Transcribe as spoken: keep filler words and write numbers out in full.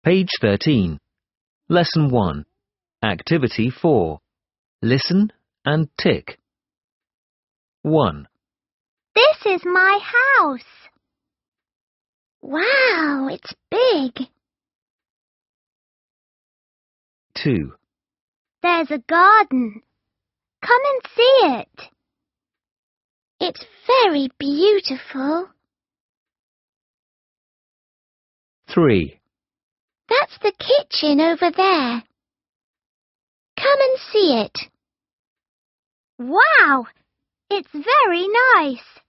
Page thirteen. Lesson one. Activity four. Listen and tick. one. This is my house. Wow, it's big. two. There's a garden. Come and see it. It's very beautiful. three. That's the kitchen over there. Come and see it. Wow, it's very nice.